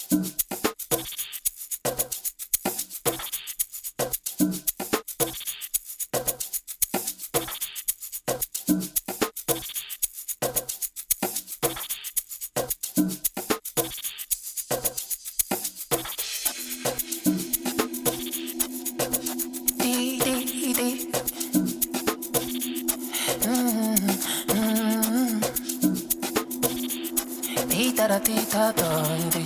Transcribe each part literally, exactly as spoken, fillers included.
Tita tita dondi.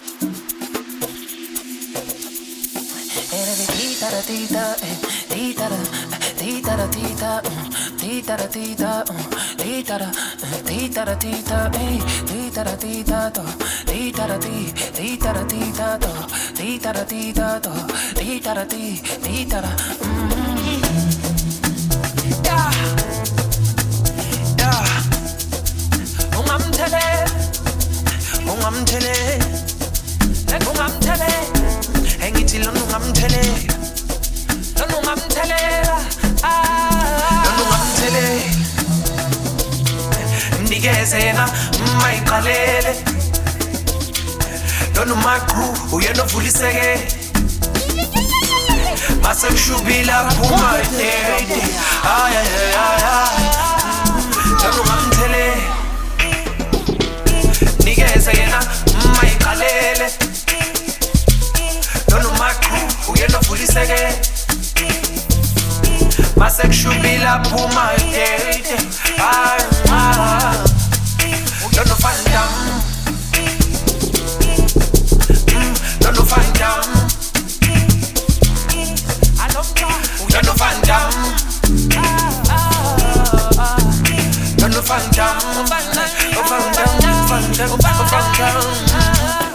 Era di tita da tita, tita da tita da tita, tita da tita, tita da tita da tita, tita da tita do, tita da ti, tita da tita do, tita da tita do, tita da ti, tita da. Yeah, yeah. Um am tele. Ungamthele, ungamthele, engithi lona ungamthele, lona ungamthele, ah, lona ungamthele, mnikeze yena mayiqalele, lona uMaqhu uyena ovuliseke, mase kushubila phuma date, ay ay ay ay, lona ungamthele. Nikeze yena mayiqalele lona uMaqhu uyena ovuliseke mase kushubila phuma date ay lona Van Damme lona Van Damme lona Van Damme lona Van Damme Van Damme Van Damme, Van Damme.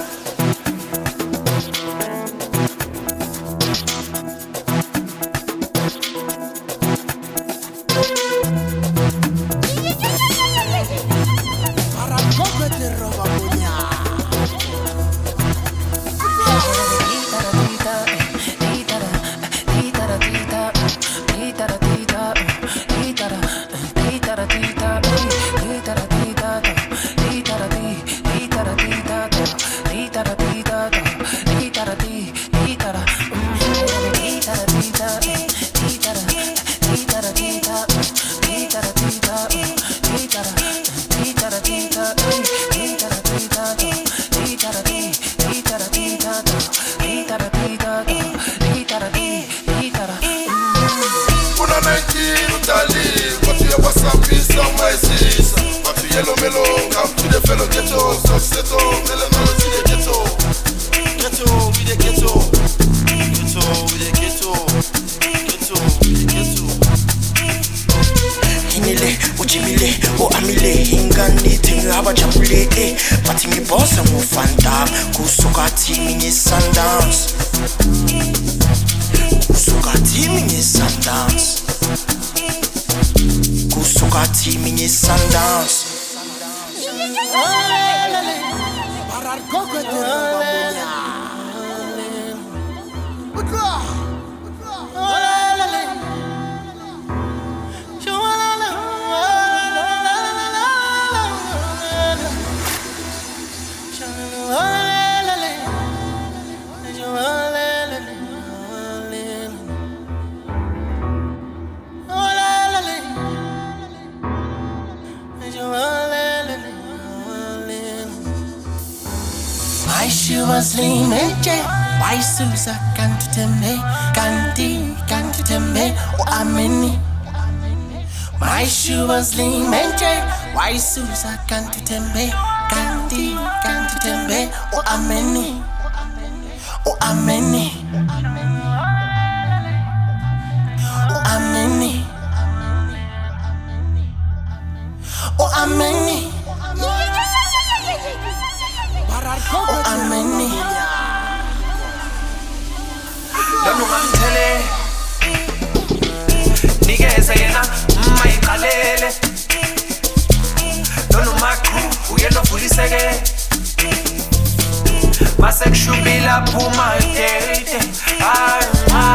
Yellow mellow, come to the fellow ghetto, successor, melanoma to the ghetto, ghetto, we the ghetto, ghetto, we the ghetto, ghetto, we the ghetto. Hinile, uchimile, o amile, ingani tinga abajambule, eh, pati mi boss and mo Van Damme, kusuka teaming is Sundance, kusuka teaming is Sundance, kusuka teaming is Sundance. My shoe was lean and jet. Why Susa can't tell me? Can't can't tell me? Oh, I'm in. My shoe was lean and jet. Why Susa can't tell me? Can't can't tell me? Oh, I'm in. Oh, I'm in. Oh, I'm in. Oh, I'm in. Oh, ameni. Lona ungamthele. Nikeze yena mayiqalele. Lona uMaqhu uyena ovuliseke. Mase kushubila phuma date. Ay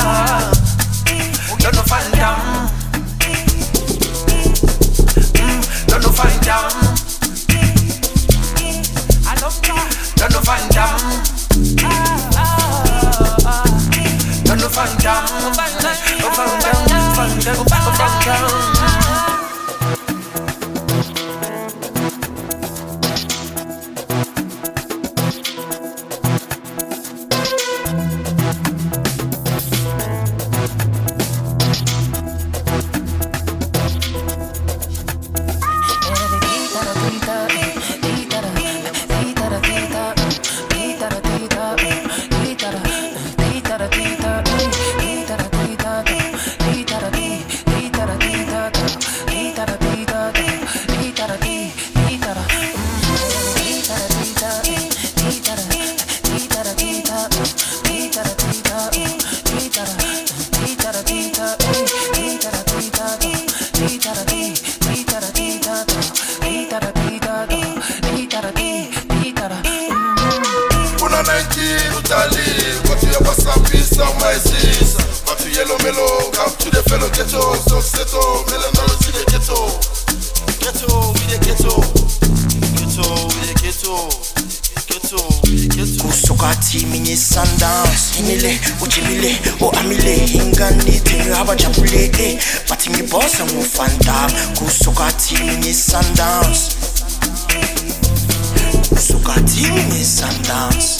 lona Van Damme. Lona Van Damme. Lona Van Damme. nineteen utali, but you ever sabi some my sis. But you yellow mellow, come to the fellow ghetto, so settle, melanolo to the ghetto. Ghetto, we the ghetto. Ghetto, we the ghetto. Ghetto, we the ghetto. Kusuka teaming is Sundance. Himile, uchimile, o amile, hingani tingi haba chapule, eh. Batingi bossa mu fanta. Kusuka teaming is Sundance. Kusuka teaming is Sundance.